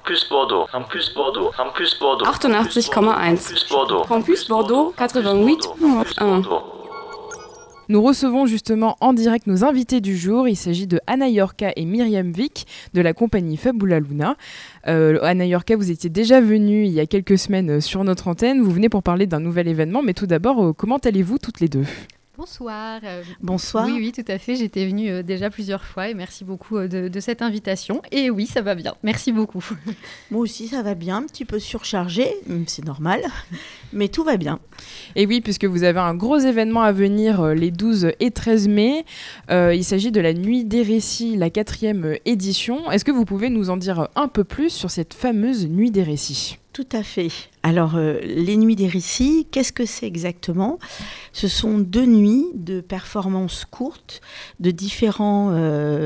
Campus Bordeaux, Campus Bordeaux, Campus Bordeaux, 88,1. Campus Bordeaux, 88,1. Nous recevons justement en direct nos invités du jour. Il s'agit de Anna Yorka et Myriam Vick de la compagnie Fabula Luna. Anna Yorka, vous étiez déjà venue il y a quelques semaines sur notre antenne. Vous venez pour parler d'un nouvel événement, mais tout d'abord, comment allez-vous toutes les deux ? Bonsoir. Bonsoir. Oui, tout à fait. J'étais venue déjà plusieurs fois et merci beaucoup de cette invitation. Et oui, ça va bien. Merci beaucoup. Moi aussi, ça va bien. Un petit peu surchargé, c'est normal, mais tout va bien. Et oui, puisque vous avez un gros événement à venir les 12 et 13 mai. Il s'agit de la Nuit des Récits, la 4e édition. Est-ce que vous pouvez nous en dire un peu plus sur cette fameuse Nuit des Récits ? Tout à fait. Alors, les Nuits des Récits, qu'est-ce que c'est exactement ? Ce sont 2 nuits de performances courtes de différentes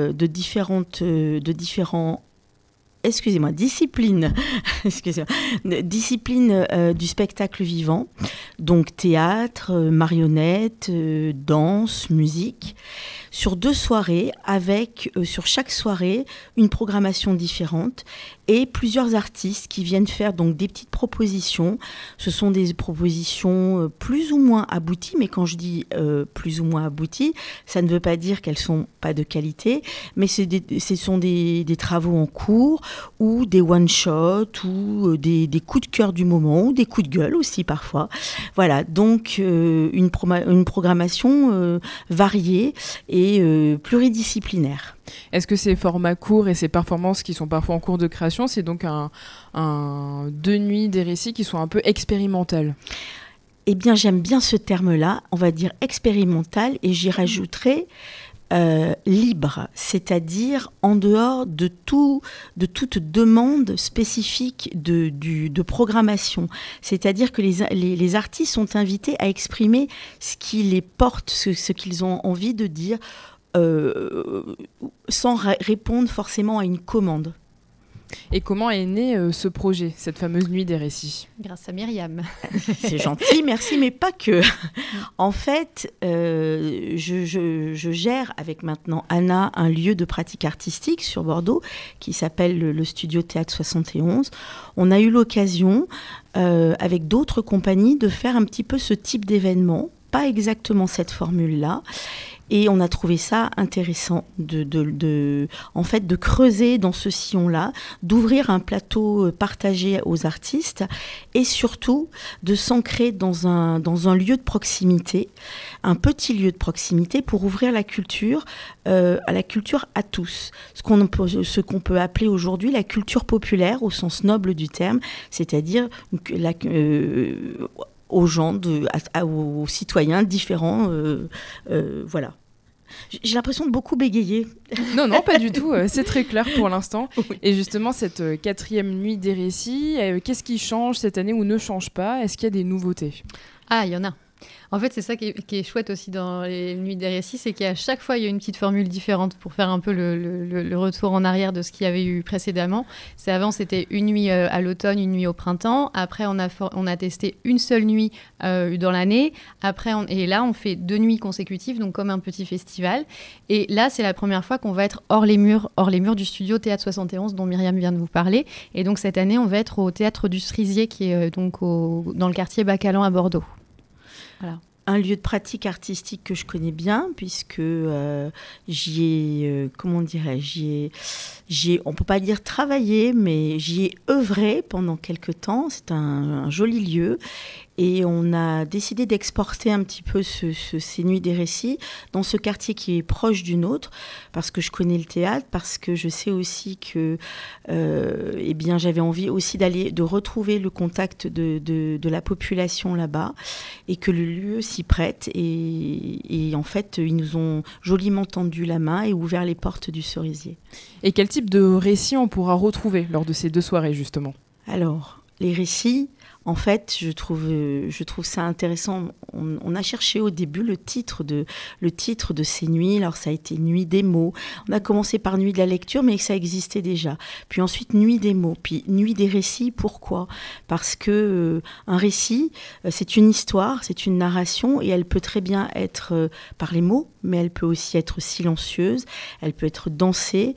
disciplines. Disciplines du spectacle vivant, donc théâtre, marionnettes, danse, musique, sur 2 soirées avec, sur chaque soirée, une programmation différente et plusieurs artistes qui viennent faire donc des petites propositions. Ce sont des propositions plus ou moins abouties, mais quand je dis plus ou moins abouties, ça ne veut pas dire qu'elles sont pas de qualité, mais ce sont des travaux en cours ou des one-shots ou des coups de cœur du moment ou des coups de gueule aussi parfois. Voilà, donc une programmation variée et pluridisciplinaire. Est-ce que ces formats courts et ces performances qui sont parfois en cours de création, c'est donc 2 nuits des récits qui sont un peu expérimentales ? Eh bien, j'aime bien ce terme-là, on va dire expérimental, et j'y rajouterai libre, c'est-à-dire en dehors de toute demande spécifique de programmation. C'est-à-dire que les artistes sont invités à exprimer ce qui les porte, ce qu'ils ont envie de dire, sans répondre forcément à une commande. Et comment est né ce projet, cette fameuse Nuit des Récits ? Grâce à Myriam. C'est gentil, merci, mais pas que. En fait, je gère avec maintenant Anna un lieu de pratique artistique sur Bordeaux qui s'appelle le Studio Théâtre 71. On a eu l'occasion, avec d'autres compagnies, de faire un petit peu ce type d'événement, pas exactement cette formule-là. Et on a trouvé ça intéressant de creuser dans ce sillon-là, d'ouvrir un plateau partagé aux artistes et surtout de s'ancrer dans un lieu de proximité, un petit lieu de proximité pour ouvrir la culture à tous. Ce qu'on peut appeler aujourd'hui la culture populaire au sens noble du terme, c'est-à-dire aux gens, aux citoyens différents. Voilà. J'ai l'impression de beaucoup bégayer. Non, pas du tout. C'est très clair pour l'instant. Oui. Et justement, cette 4e Nuit des Récits, qu'est-ce qui change cette année ou ne change pas ? Est-ce qu'il y a des nouveautés ? Ah, il y en a. En fait, c'est ça qui est chouette aussi dans les Nuits des Récits, c'est qu'à chaque fois, il y a une petite formule différente pour faire un peu le retour en arrière de ce qu'il y avait eu précédemment. Avant, c'était une nuit à l'automne, une nuit au printemps. Après, on a testé une seule nuit dans l'année. Après, et là, on fait 2 nuits consécutives, donc comme un petit festival. Et là, c'est la première fois qu'on va être hors les murs du studio Théâtre 71 dont Myriam vient de vous parler. Et donc, cette année, on va être au Théâtre du Cerisier, qui est donc dans le quartier Bacalan à Bordeaux. Voilà. Un lieu de pratique artistique que je connais bien, puisque j'y ai, on ne peut pas dire travaillé, mais j'y ai œuvré pendant quelques temps. C'est un joli lieu. Et on a décidé d'exporter un petit peu ces Nuits des Récits dans ce quartier qui est proche du nôtre, parce que je connais le théâtre, parce que je sais aussi que j'avais envie aussi de retrouver le contact de la population là-bas, et que le lieu s'y prête. Et en fait, ils nous ont joliment tendu la main et ouvert les portes du Cerisier. Et quel type de récits on pourra retrouver lors de ces 2 soirées, justement ? Alors, les récits, En fait, je trouve ça intéressant. On a cherché au début le titre de ces nuits. Alors, ça a été Nuit des mots. On a commencé par Nuit de la lecture, mais ça existait déjà. Puis ensuite, Nuit des mots. Puis Nuit des récits. Pourquoi ? Parce que un récit, c'est une histoire, c'est une narration, et elle peut très bien être par les mots, mais elle peut aussi être silencieuse, elle peut être dansée,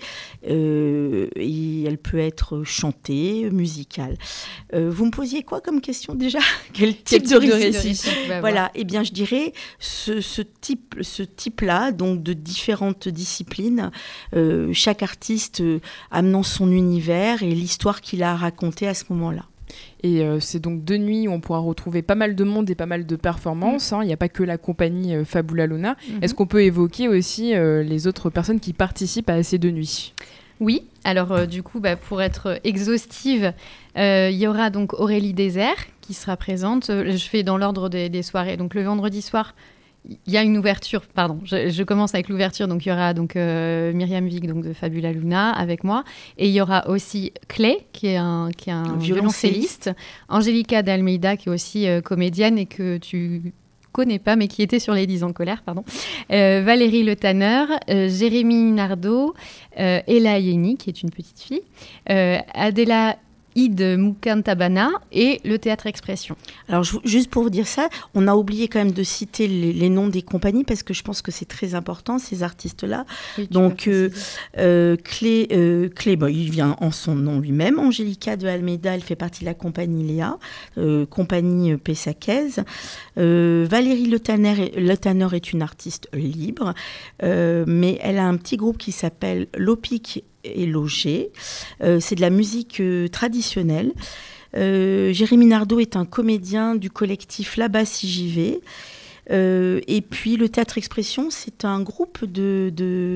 et elle peut être chantée, musicale. Vous me posiez quoi comme question déjà ? Quel type de récit ? Voilà, eh bien je dirais ce type-là, donc de différentes disciplines, chaque artiste amenant son univers et l'histoire qu'il a à raconter à ce moment-là. Et c'est donc 2 nuits où on pourra retrouver pas mal de monde et pas mal de performances. Il n'y a pas que la compagnie Fabula Luna. Est-ce qu'on peut évoquer aussi les autres personnes qui participent à ces 2 nuits ? Oui, alors du coup, pour être exhaustive, il y aura donc Aurélie Désert qui sera présente. Je fais dans l'ordre des soirées. Donc le vendredi soir, il y a une ouverture, je commence avec l'ouverture, donc il y aura donc, Myriam Vick donc, de Fabula Luna avec moi, et il y aura aussi Clay, qui est un violoncelliste, Angélica d'Almeida, qui est aussi comédienne et que tu connais pas, mais qui était sur Les 10 ans de colère, Valérie Le Tanner, Jérémy Nardo, Ella Yeni, qui est une petite fille, Adela Id Mukantabana et le Théâtre Expression. Alors, juste pour vous dire ça, on a oublié quand même de citer les noms des compagnies parce que je pense que c'est très important, ces artistes-là. Oui, donc, Clé, il vient en son nom lui-même. Angélica de Almeida, elle fait partie de la compagnie Léa, compagnie Pessaquez. Valérie Le Tanner est une artiste libre, mais elle a un petit groupe qui s'appelle Lopic et Loger. C'est de la musique traditionnelle. Jérémy Nardo est un comédien du collectif Là-bas si j'y vais. Et puis le Théâtre Expression, c'est un groupe de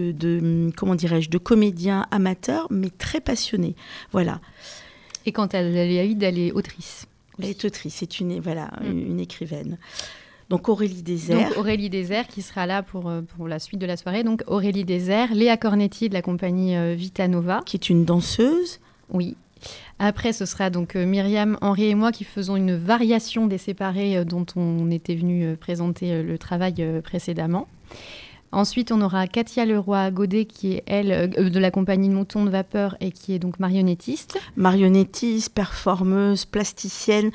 comédiens amateurs, mais très passionnés. Voilà. Et quant à Léaïd, elle est autrice. Elle est autrice, c'est une écrivaine. Donc Aurélie Désert. Donc Aurélie Désert qui sera là pour la suite de la soirée. Donc Aurélie Désert, Léa Cornetti de la compagnie Vita Nova. Qui est une danseuse. Oui. Après, ce sera donc Myriam, Henri et moi qui faisons une variation des séparés dont on était venu présenter le travail précédemment. Ensuite, on aura Katia Leroy-Godet, qui est, elle, de la compagnie Mouton de Vapeur et qui est donc marionnettiste. Marionnettiste, performeuse, plasticienne,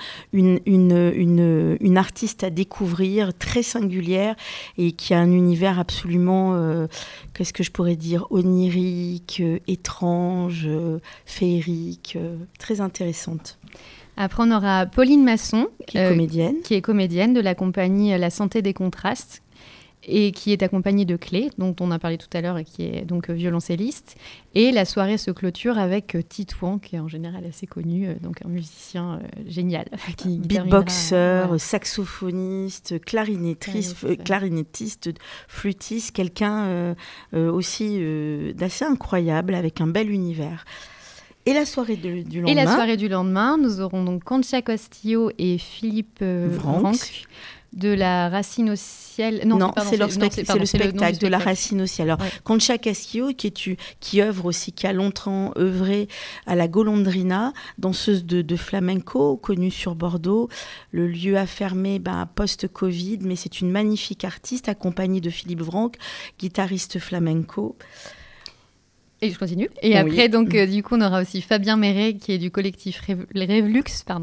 une artiste à découvrir, très singulière et qui a un univers absolument, qu'est-ce que je pourrais dire, onirique, étrange, féerique, très intéressante. Après, on aura Pauline Masson, qui est comédienne de la compagnie La Santé des Contrastes, et qui est accompagnée de Clé, dont on a parlé tout à l'heure et qui est donc violoncelliste. Et la soirée se clôture avec Titouan, qui est en général assez connu, donc un musicien génial. Beatboxer, saxophoniste, clarinettiste, flûtiste, quelqu'un aussi d'assez incroyable, avec un bel univers. Et la soirée du lendemain. Et la soirée du lendemain, nous aurons donc Concha Castillo et Philippe Vranck. De la Racine au ciel. C'est le spectacle de la Racine au ciel. Alors, Concha Castillo, qui œuvre aussi, qui a longtemps œuvré à la Golondrina, danseuse de flamenco, connue sur Bordeaux. Le lieu a fermé post-Covid, mais c'est une magnifique artiste, accompagnée de Philippe Vranck, guitariste flamenco. Et je continue. Et après, donc, du coup, on aura aussi Fabien Méret, qui est du collectif Revlux,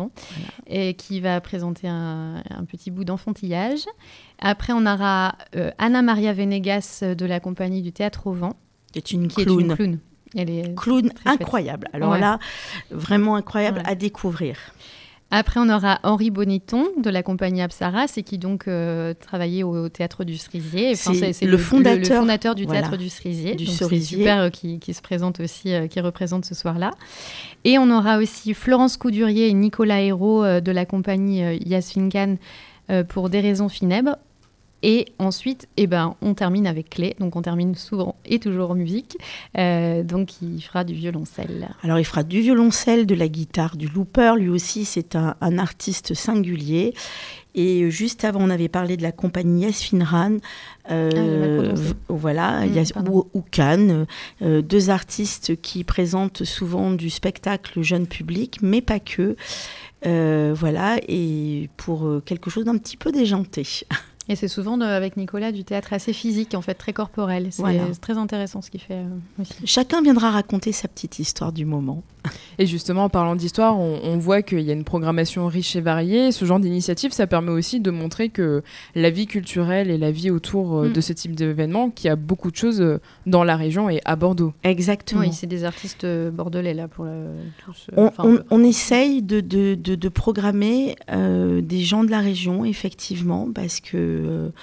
et qui va présenter un petit bout d'enfantillage. Après, on aura Anna Maria Venegas de la compagnie du Théâtre au Vent. Qui est une clown. Elle est clown incroyable. Alors là, vraiment incroyable à découvrir. Après, on aura Henri Boniton de la compagnie Apsaras et qui donc travaillait au Théâtre du Cerisier. C'est le fondateur du Théâtre du Cerisier. Du Cerisier. C'est super qui se présente aussi, qui représente ce soir-là. Et on aura aussi Florence Coudurier et Nicolas Hérault de la compagnie Yasmin Khan pour Des raisons funèbres. Et ensuite, on termine avec Clé. Donc, on termine souvent et toujours en musique. Donc, il fera du violoncelle. Alors, il fera du violoncelle, de la guitare, du looper. Lui aussi, c'est un artiste singulier. Et juste avant, on avait parlé de la compagnie Yasminran, voilà, ou Cannes, 2 artistes qui présentent souvent du spectacle jeune public, mais pas que. Voilà, et pour quelque chose d'un petit peu déjanté. Et c'est souvent avec Nicolas du théâtre assez physique, en fait, très corporel. C'est très intéressant ce qu'il fait aussi. Chacun viendra raconter sa petite histoire du moment. Et justement, en parlant d'histoire, on voit qu'il y a une programmation riche et variée. Ce genre d'initiative, ça permet aussi de montrer que la vie culturelle et la vie autour de ce type d'événement, qu'il y a beaucoup de choses dans la région et à Bordeaux. Exactement. Oui, c'est des artistes bordelais, là, pour tous. On essaye de programmer des gens de la région, effectivement, parce que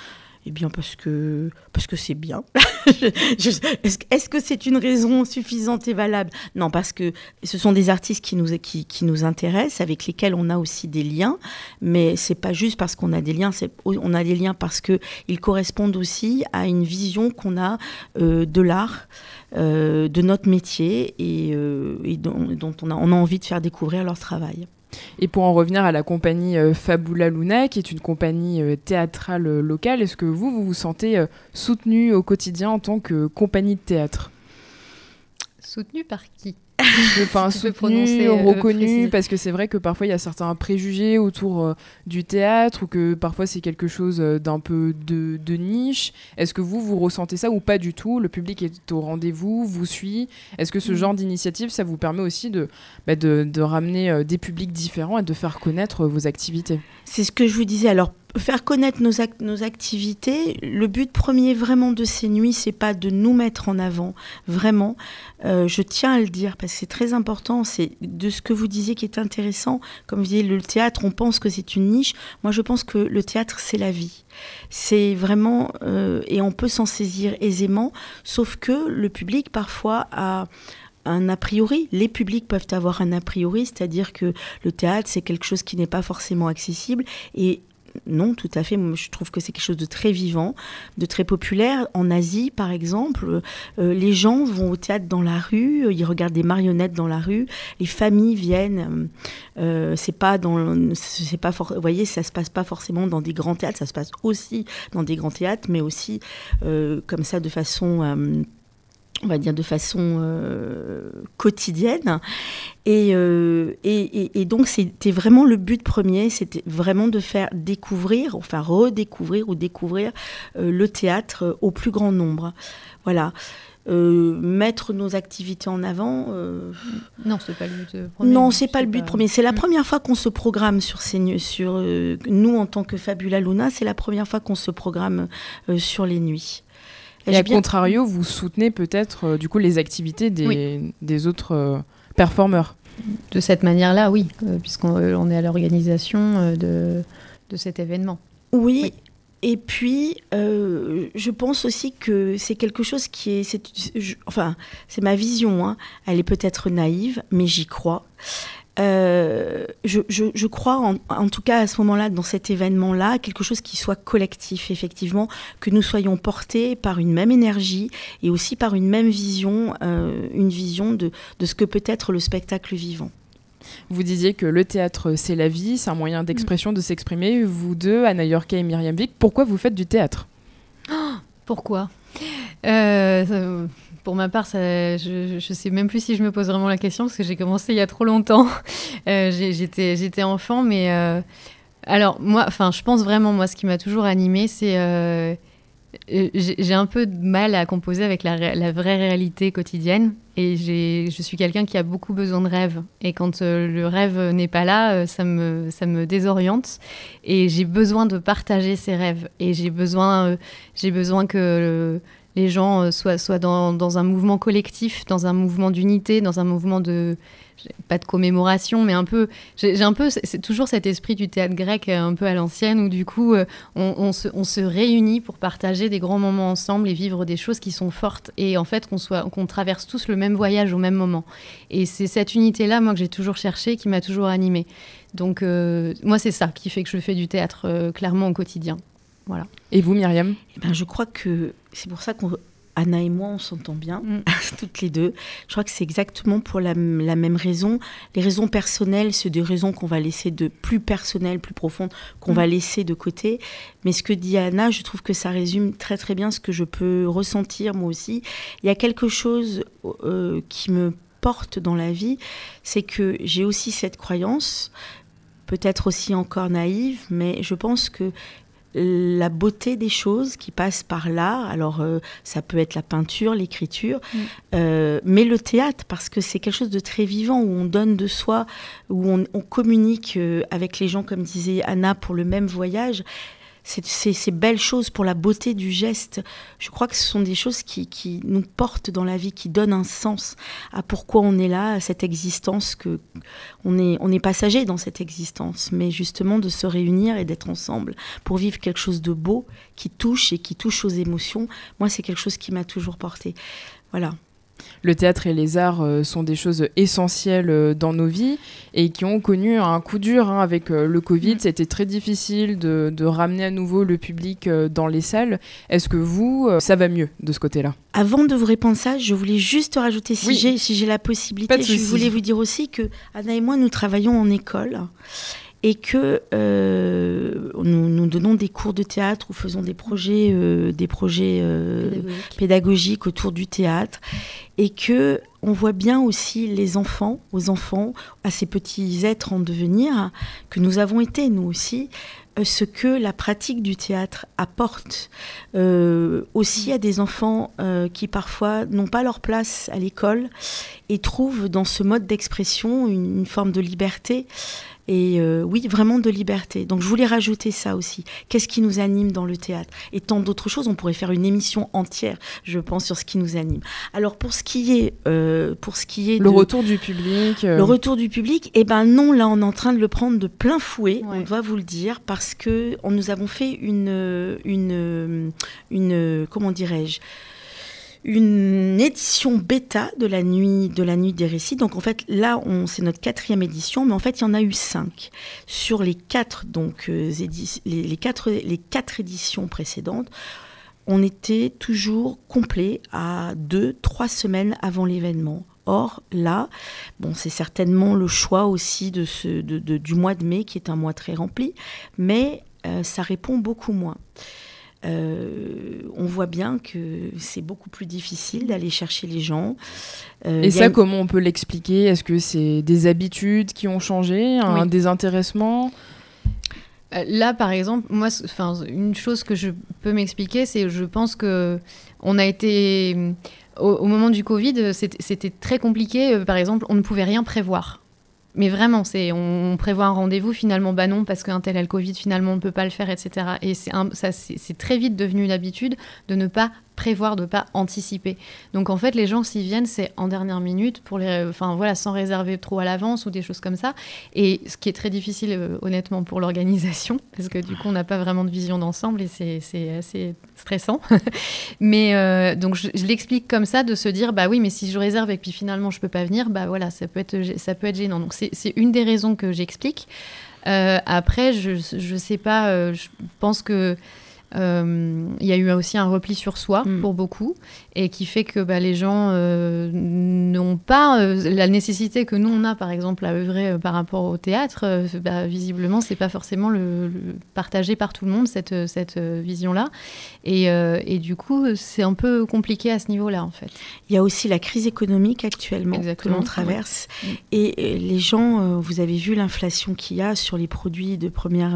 c'est bien. Est-ce que c'est une raison suffisante et valable ? Non, parce que ce sont des artistes qui nous intéressent, avec lesquels on a aussi des liens. Mais c'est pas juste parce qu'on a des liens, on a des liens parce qu'ils correspondent aussi à une vision qu'on a de l'art, de notre métier et dont on a envie de faire découvrir leur travail. Et pour en revenir à la compagnie Fabula Luna, qui est une compagnie théâtrale locale, est-ce que vous vous sentez soutenu au quotidien en tant que compagnie de théâtre ? Soutenu par qui ? Enfin, soutenu, reconnu, parce que c'est vrai que parfois il y a certains préjugés autour du théâtre, ou que parfois c'est quelque chose d'un peu de niche. Est-ce que vous ressentez ça ou pas du tout ? Le public est au rendez-vous, vous suit. Est-ce que ce genre d'initiative, ça vous permet aussi de ramener des publics différents et de faire connaître vos activités ? C'est ce que je vous disais. Alors, faire connaître nos activités, le but premier vraiment de ces nuits, c'est pas de nous mettre en avant, vraiment. Je tiens à le dire parce que c'est très important. C'est de ce que vous disiez qui est intéressant. Comme vous disiez, le théâtre, on pense que c'est une niche. Moi, je pense que le théâtre, c'est la vie. C'est vraiment et on peut s'en saisir aisément. Sauf que le public parfois a un a priori. Les publics peuvent avoir un a priori, c'est-à-dire que le théâtre, c'est quelque chose qui n'est pas forcément accessible. Et non, tout à fait. Moi, je trouve que c'est quelque chose de très vivant, de très populaire. En Asie, par exemple, les gens vont au théâtre dans la rue, ils regardent des marionnettes dans la rue, les familles viennent. Vous voyez, ça se passe pas forcément dans des grands théâtres, ça se passe aussi dans des grands théâtres, mais aussi comme ça de façon on va dire de façon quotidienne. Et donc, c'était vraiment le but premier, c'était vraiment de faire découvrir, enfin redécouvrir ou découvrir le théâtre au plus grand nombre. Voilà. Mettre nos activités en avant. Non, c'est pas le but premier. Non, c'est pas le but premier. C'est la première fois qu'on se programme sur nous en tant que Fabula Luna, c'est la première fois qu'on se programme sur les nuits. Et à contrario, vous soutenez peut-être du coup les activités des autres performeurs. De cette manière-là, oui, puisqu'on est à l'organisation de cet événement. Oui. Et puis, je pense aussi que c'est quelque chose qui est... c'est ma vision, hein. Elle est peut-être naïve, mais j'y crois. Je crois, en tout cas à ce moment-là, dans cet événement-là, quelque chose qui soit collectif, effectivement, que nous soyons portés par une même énergie et aussi par une même vision, une vision de ce que peut être le spectacle vivant. Vous disiez que le théâtre, c'est la vie, c'est un moyen d'expression, de s'exprimer. Vous deux, Anna Yorka et Myriam Vick, pourquoi vous faites du théâtre ? Pourquoi ? Pour ma part, je ne sais même plus si je me pose vraiment la question, parce que j'ai commencé il y a trop longtemps. J'étais enfant, mais... alors, moi, je pense vraiment, moi, ce qui m'a toujours animée, c'est... j'ai un peu de mal à composer avec la vraie réalité quotidienne. Et je suis quelqu'un qui a beaucoup besoin de rêve. Et quand le rêve n'est pas là, ça me désoriente. Et j'ai besoin de partager ces rêves. Et j'ai besoin que les gens soient dans un mouvement collectif, dans un mouvement d'unité, dans un mouvement pas de commémoration, mais c'est toujours cet esprit du théâtre grec un peu à l'ancienne, où du coup on se réunit pour partager des grands moments ensemble et vivre des choses qui sont fortes, et en fait qu'on traverse tous le même voyage au même moment. Et c'est cette unité-là, moi, que j'ai toujours cherchée, qui m'a toujours animée. Donc moi, c'est ça qui fait que je fais du théâtre clairement au quotidien. Voilà. Et vous, Myriam ? Je crois que c'est pour ça Anna et moi, on s'entend bien, toutes les deux. Je crois que c'est exactement pour la même raison. Les raisons personnelles, c'est des raisons qu'on va laisser de plus personnelles, plus profondes, qu'on va laisser de côté. Mais ce que dit Anna, je trouve que ça résume très très bien ce que je peux ressentir moi aussi. Il y a quelque chose qui me porte dans la vie, c'est que j'ai aussi cette croyance, peut-être aussi encore naïve, mais je pense que la beauté des choses qui passent par l'art, alors ça peut être la peinture, l'écriture, mais le théâtre, parce que c'est quelque chose de très vivant, où on donne de soi, où on communique avec les gens, comme disait Anna, pour le même voyage. Ces belles choses pour la beauté du geste, je crois que ce sont des choses qui nous portent dans la vie, qui donnent un sens à pourquoi on est là, à cette existence, que on est passager dans cette existence, mais justement de se réunir et d'être ensemble pour vivre quelque chose de beau qui touche aux émotions. Moi, c'est quelque chose qui m'a toujours portée. Voilà. Le théâtre et les arts sont des choses essentielles dans nos vies et qui ont connu un coup dur avec le Covid. C'était très difficile de ramener à nouveau le public dans les salles. Est-ce que vous, ça va mieux de ce côté-là ? Avant de vous répondre ça, je voulais juste rajouter, si j'ai la possibilité, je voulais vous dire aussi que Anna et moi, nous travaillons en école. Et que nous donnons des cours de théâtre ou faisons des projets pédagogiques autour du théâtre, et que on voit bien aussi aux enfants, à ces petits êtres en devenir, que nous avons été nous aussi, ce que la pratique du théâtre apporte aussi à des enfants qui parfois n'ont pas leur place à l'école et trouvent dans ce mode d'expression une forme de liberté. Et oui, vraiment de liberté. Donc je voulais rajouter ça aussi. Qu'est-ce qui nous anime dans le théâtre ? Et tant d'autres choses, on pourrait faire une émission entière, je pense, sur ce qui nous anime. Alors pour ce qui est le retour du public, le retour du public, eh ben non, là on est en train de le prendre de plein fouet. On doit vous le dire, parce que nous avons fait une comment dirais-je, une édition bêta de la nuit des récits. Donc en fait là c'est notre 4e édition, mais en fait il y en a eu 5 sur les 4 les 4 éditions précédentes. On était toujours complet à 2-3 semaines avant l'événement. Or là, c'est certainement le choix aussi du mois de mai, qui est un mois très rempli, mais ça répond beaucoup moins. On voit bien que c'est beaucoup plus difficile d'aller chercher les gens. Et ça, comment on peut l'expliquer ? Est-ce que c'est des habitudes qui ont changé, un désintéressement ? Là, par exemple, moi, une chose que je peux m'expliquer, c'est je pense que on a été au moment du Covid, c'était très compliqué. Par exemple, on ne pouvait rien prévoir. Mais vraiment, on prévoit un rendez-vous, finalement, non, parce qu'un tel a le Covid, finalement, on ne peut pas le faire, etc. Et c'est très vite devenu l'habitude de ne pas prévoir, de ne pas anticiper. Donc, en fait, les gens, s'ils viennent, c'est en dernière minute, sans réserver trop à l'avance ou des choses comme ça. Et ce qui est très difficile, honnêtement, pour l'organisation, parce que du coup, on n'a pas vraiment de vision d'ensemble et c'est assez stressant. Mais donc, je l'explique comme ça, de se dire, oui, mais si je réserve et puis finalement, je ne peux pas venir, ça peut être gênant. Donc, c'est une des raisons que j'explique. Après, je sais pas, je pense que il y a eu aussi un repli sur soi pour beaucoup, et qui fait que les gens n'ont pas la nécessité que nous on a, par exemple, à œuvrer par rapport au théâtre. Visiblement, c'est pas forcément le partagé par tout le monde, cette vision-là, et du coup, c'est un peu compliqué à ce niveau-là, en fait. Il y a aussi la crise économique actuellement que l'on traverse, et les gens, vous avez vu l'inflation qu'il y a sur les produits de première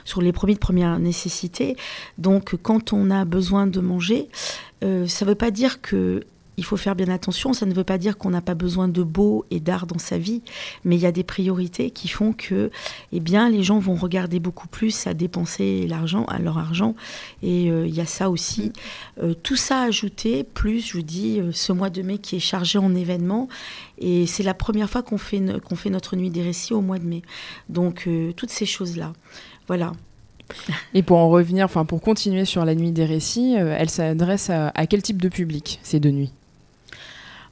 nécessité. Donc, quand on a besoin de manger, ça ne veut pas dire qu'il faut faire bien attention, ça ne veut pas dire qu'on n'a pas besoin de beau et d'art dans sa vie, mais il y a des priorités qui font que les gens vont regarder beaucoup plus à dépenser leur argent, et il y a ça aussi. Tout ça ajouté, plus, je vous dis, ce mois de mai qui est chargé en événements, et c'est la première fois qu'on fait notre nuit des récits au mois de mai. Donc, toutes ces choses-là, voilà. Et pour en revenir, pour continuer sur la nuit des récits, elle s'adresse à quel type de public, ces 2 nuits ?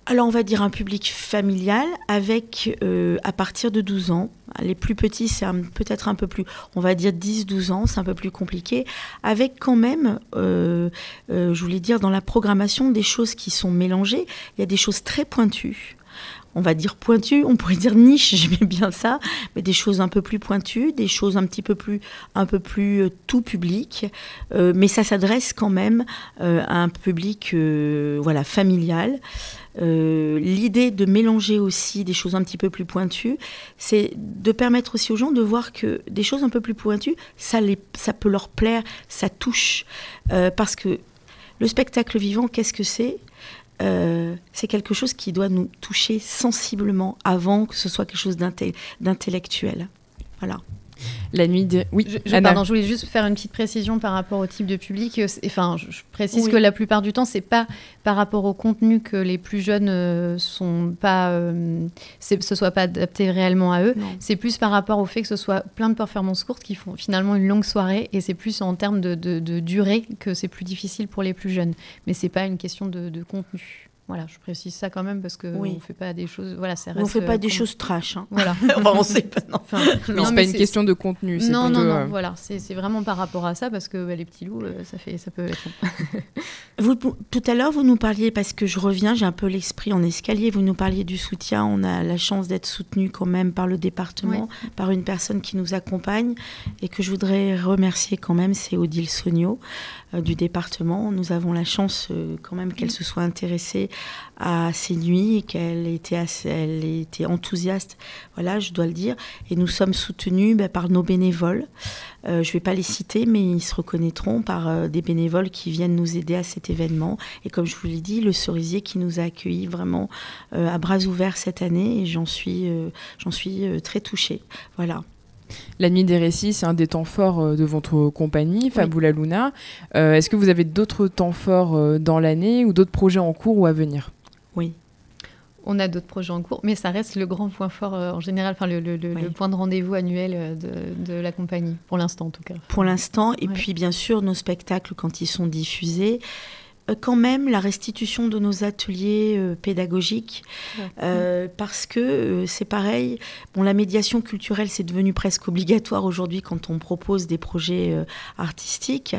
Alors, on va dire un public familial avec, à partir de 12 ans. Les plus petits, c'est peut-être un peu plus, on va dire 10-12 ans, c'est un peu plus compliqué. Avec quand même, je voulais dire, dans la programmation, des choses qui sont mélangées. Il y a des choses très pointues. On va dire pointues, on pourrait dire niche, j'aimais bien ça, mais des choses un peu plus pointues, des choses un peu plus tout public, mais ça s'adresse quand même à un public familial. L'idée de mélanger aussi des choses un petit peu plus pointues, c'est de permettre aussi aux gens de voir que des choses un peu plus pointues, ça peut leur plaire, ça touche, parce que le spectacle vivant, qu'est-ce que c'est ? C'est quelque chose qui doit nous toucher sensiblement avant que ce soit quelque chose d'intellectuel. Voilà. La nuit des... Oui, Pardon, je voulais juste faire une petite précision par rapport au type de public. Enfin, je précise que la plupart du temps, c'est pas par rapport au contenu que les plus jeunes sont pas, ce soit pas adapté réellement à eux. Non. C'est plus par rapport au fait que ce soit plein de performances courtes qui font finalement une longue soirée, et c'est plus en termes de durée que c'est plus difficile pour les plus jeunes. Mais c'est pas une question de contenu. Voilà, je précise ça quand même parce que on fait pas des choses. Voilà, ça reste. On fait pas des choses trash. Hein. Voilà. On sait pas. Non. Enfin, non, c'est pas une question de contenu. C'est non, plutôt, non. Voilà, c'est vraiment par rapport à ça parce que les petits loups, ça peut être. Tout à l'heure, vous nous parliez, parce que je reviens, j'ai un peu l'esprit en escalier. Vous nous parliez du soutien. On a la chance d'être soutenu quand même par le département, par une personne qui nous accompagne et que je voudrais remercier quand même. C'est Odile Sognot du département. Nous avons la chance quand même qu'elle se soit intéressée à ces nuits et qu'elle était enthousiaste, voilà, je dois le dire. Et nous sommes soutenus par nos bénévoles. Je ne vais pas les citer, mais ils se reconnaîtront, par des bénévoles qui viennent nous aider à cet événement. Et comme je vous l'ai dit, le Cerisier qui nous a accueillis vraiment à bras ouverts cette année, et j'en suis très touchée. Voilà. La Nuit des Récits, c'est un des temps forts de votre compagnie, Fabula Luna. Est-ce que vous avez d'autres temps forts dans l'année ou d'autres projets en cours ou à venir ? Oui. On a d'autres projets en cours, mais ça reste le grand point fort en général, le point de rendez-vous annuel de la compagnie, pour l'instant en tout cas. Pour l'instant, et puis bien sûr nos spectacles quand ils sont diffusés. Quand même la restitution de nos ateliers pédagogiques, parce que c'est pareil, la médiation culturelle c'est devenu presque obligatoire aujourd'hui quand on propose des projets artistiques.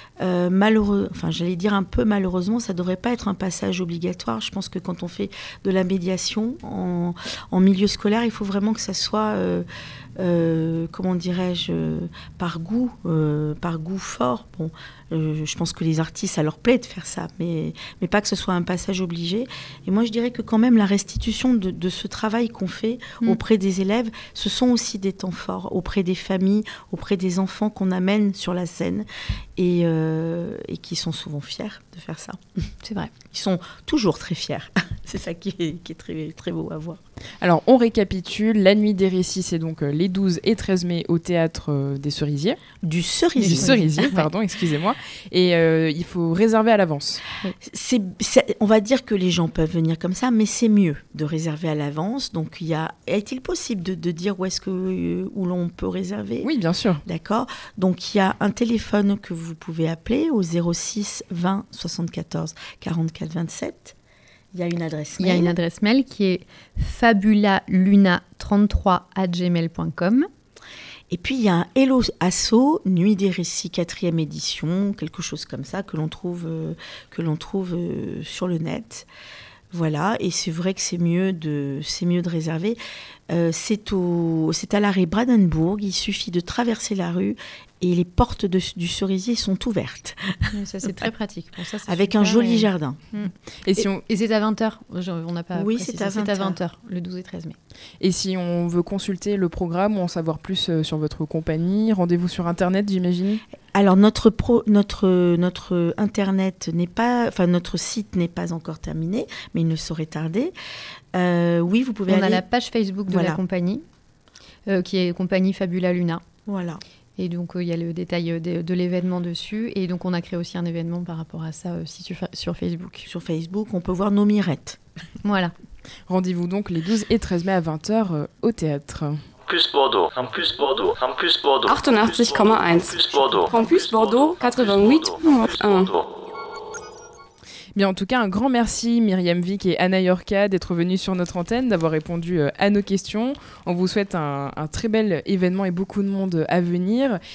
J'allais dire un peu malheureusement, ça ne devrait pas être un passage obligatoire. Je pense que quand on fait de la médiation en milieu scolaire, il faut vraiment que ça soit, par goût fort. Bon, je pense que les artistes, ça leur plaît de faire ça, mais pas que ce soit un passage obligé. Et moi, je dirais que quand même la restitution de ce travail qu'on fait auprès des élèves, ce sont aussi des temps forts auprès des familles, auprès des enfants qu'on amène sur la scène et qui sont souvent fiers de faire ça. C'est vrai. Ils sont toujours très fiers. C'est ça qui est très, très beau à voir. Alors, on récapitule. La Nuit des Récits, c'est donc les 12 et 13 mai au Théâtre des Cerisiers. Du Cerisier. Du Cerisier, pardon, excusez-moi. Et il faut réserver à l'avance. On va dire que les gens peuvent venir comme ça, mais c'est mieux de réserver à l'avance. Donc, est-il possible de dire où l'on peut réserver ? Oui, bien sûr. D'accord. Donc, il y a un téléphone que vous pouvez appeler au 06 20 74 44 27. Il y a une adresse mail. Il y a une adresse mail qui est fabulaluna33@gmail.com. Et puis, il y a un Hello Asso, Nuit des Récits 4e édition, quelque chose comme ça que l'on trouve sur le net. Voilà, et c'est vrai que c'est mieux de réserver. C'est à l'arrêt Brandenburg, il suffit de traverser la rue et les portes du Cerisier sont ouvertes. Ça, c'est très pratique. Bon, ça, c'est avec super, un joli jardin. Et c'est à 20h. On n'a pas oui, précisé. C'est à 20h, le 12 et 13 mai. Et si on veut consulter le programme ou en savoir plus sur votre compagnie, rendez-vous sur Internet, j'imagine ? Alors, notre Internet notre site n'est pas encore terminé, mais il ne saurait tarder. Oui, vous pouvez On a la page Facebook de la compagnie, qui est Compagnie Fabula Luna. Voilà. Et donc, il y a le détail de l'événement dessus. Et donc, on a créé aussi un événement par rapport à ça aussi sur Facebook. Sur Facebook, on peut voir nos mirettes. Voilà. Rendez-vous donc les 12 et 13 mai à 20h au théâtre. Campus Bordeaux, Campus Bordeaux, Campus Bordeaux. 88,1. Campus Bordeaux. Campus Bordeaux, 88,1. Bien, en tout cas, un grand merci Myriam Vic et Anna Yorka d'être venues sur notre antenne, d'avoir répondu à nos questions. On vous souhaite un très bel événement et beaucoup de monde à venir.